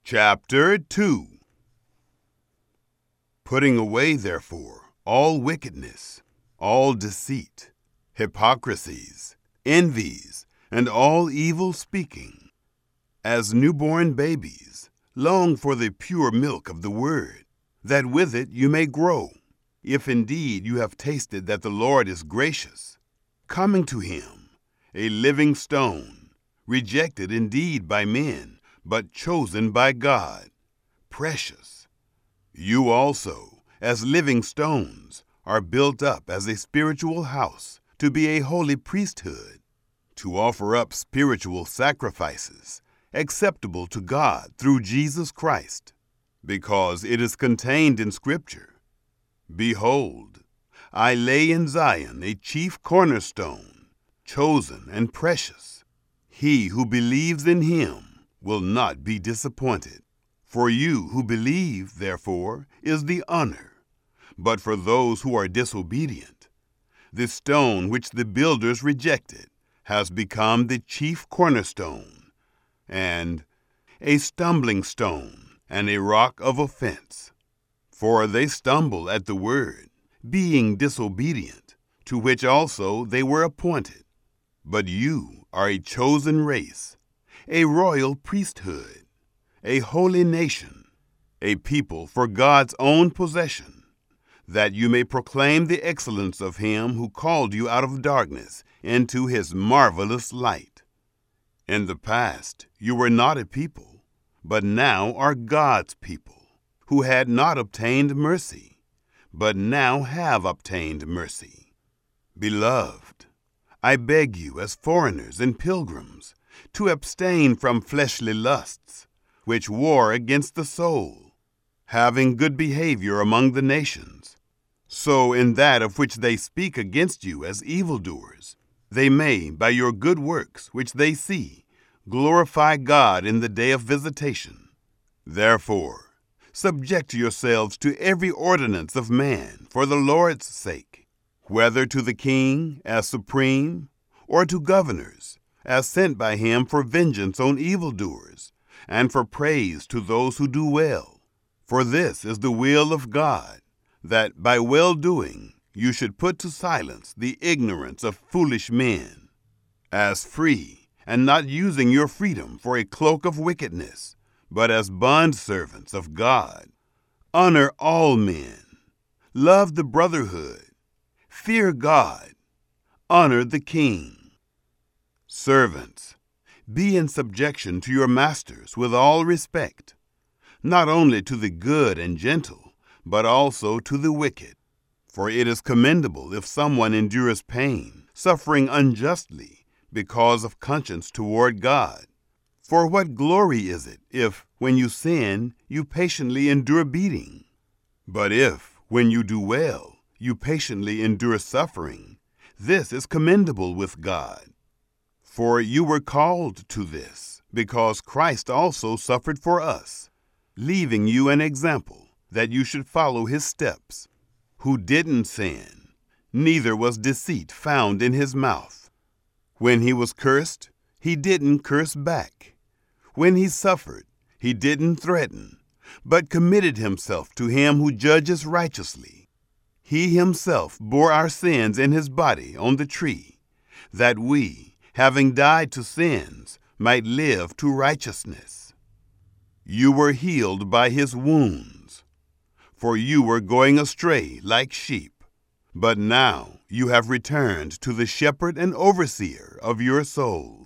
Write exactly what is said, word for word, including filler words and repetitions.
Chapter two. Putting away, therefore, all wickedness, all deceit, hypocrisies, envies, and all evil speaking, as newborn babies, long for the pure milk of the word, that with it you may grow, if indeed you have tasted that the Lord is gracious, coming to him, a living stone, rejected indeed by men, but chosen by God, precious. You also, as living stones, are built up as a spiritual house, to be a holy priesthood, to offer up spiritual sacrifices, acceptable to God through Jesus Christ, because it is contained in Scripture, Behold, I lay in Zion a chief cornerstone, chosen and precious. He who believes in him will not be disappointed. For you who believe, therefore, is the honor. But for those who are disobedient, the stone which the builders rejected has become the chief cornerstone, and a stumbling stone and a rock of offense. For they stumble at the word, being disobedient, to which also they were appointed. But you are a chosen race, a royal priesthood, a holy nation, a people for God's own possession, that you may proclaim the excellence of him who called you out of darkness into his marvelous light. In the past you were not a people, but now are God's people, who had not obtained mercy, but now have obtained mercy. Beloved, I beg you as foreigners and pilgrims to abstain from fleshly lusts, which war against the soul, having good behavior among the nations, so in that of which they speak against you as evildoers, they may, by your good works which they see, glorify God in the day of visitation. Therefore, subject yourselves to every ordinance of man for the Lord's sake, whether to the king as supreme, or to governors, as sent by him for vengeance on evildoers, and for praise to those who do well. For this is the will of God, that by well-doing you should put to silence the ignorance of foolish men, as free, and not using your freedom for a cloak of wickedness, but as bondservants of God. Honor all men, love the brotherhood, fear God, honor the king. Servants, be in subjection to your masters with all respect, not only to the good and gentle, but also to the wicked. For it is commendable if someone endures pain, suffering unjustly, because of conscience toward God. For what glory is it if, when you sin, you patiently endure beating? But if, when you do well, you patiently endure suffering, this is commendable with God. For you were called to this, because Christ also suffered for us, leaving you an example, that you should follow his steps, who didn't sin, neither was deceit found in his mouth. When he was cursed, he didn't curse back. When he suffered, he didn't threaten, but committed himself to him who judges righteously. He himself bore our sins in his body on the tree, that we, having died to sins, might live to righteousness. You were healed by his wounds, for you were going astray like sheep, but now you have returned to the shepherd and overseer of your souls.